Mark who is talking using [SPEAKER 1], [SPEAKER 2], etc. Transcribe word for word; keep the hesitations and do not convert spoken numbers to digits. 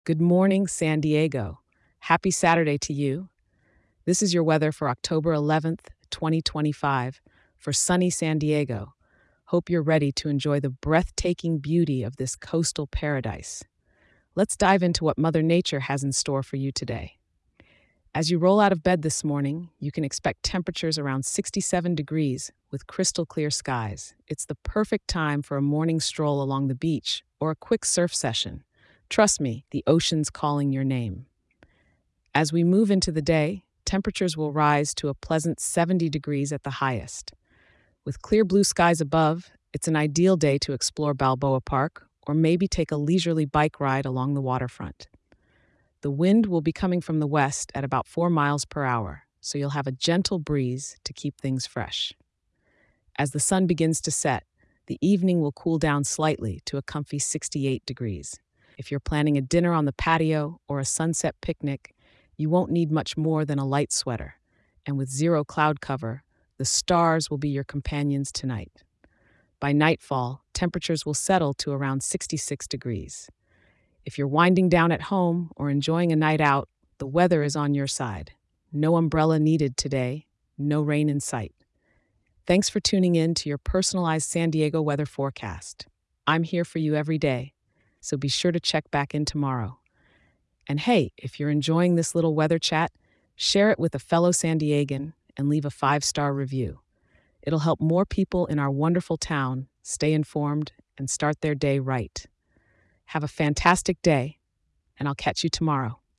[SPEAKER 1] Good morning, San Diego. Happy Saturday to you. This is your weather for October eleventh, twenty twenty-five, for sunny San Diego. Hope you're ready to enjoy the breathtaking beauty of this coastal paradise. Let's dive into what Mother Nature has in store for you today. As you roll out of bed this morning, you can expect temperatures around sixty-seven degrees with crystal clear skies. It's the perfect time for a morning stroll along the beach or a quick surf session. Trust me, the ocean's calling your name. As we move into the day, temperatures will rise to a pleasant seventy degrees at the highest. With clear blue skies above, it's an ideal day to explore Balboa Park or maybe take a leisurely bike ride along the waterfront. The wind will be coming from the west at about four miles per hour, so you'll have a gentle breeze to keep things fresh. As the sun begins to set, the evening will cool down slightly to a comfy sixty-eight degrees. If you're planning a dinner on the patio or a sunset picnic, you won't need much more than a light sweater, and with zero cloud cover, the stars will be your companions tonight. By nightfall, temperatures will settle to around sixty-six degrees. If you're winding down at home or enjoying a night out, the weather is on your side. No umbrella needed today, no rain in sight. Thanks for tuning in to your personalized San Diego weather forecast. I'm here for you every day, so be sure to check back in tomorrow. And hey, if you're enjoying this little weather chat, share it with a fellow San Diegan and leave a five-star review. It'll help more people in our wonderful town stay informed and start their day right. Have a fantastic day, and I'll catch you tomorrow.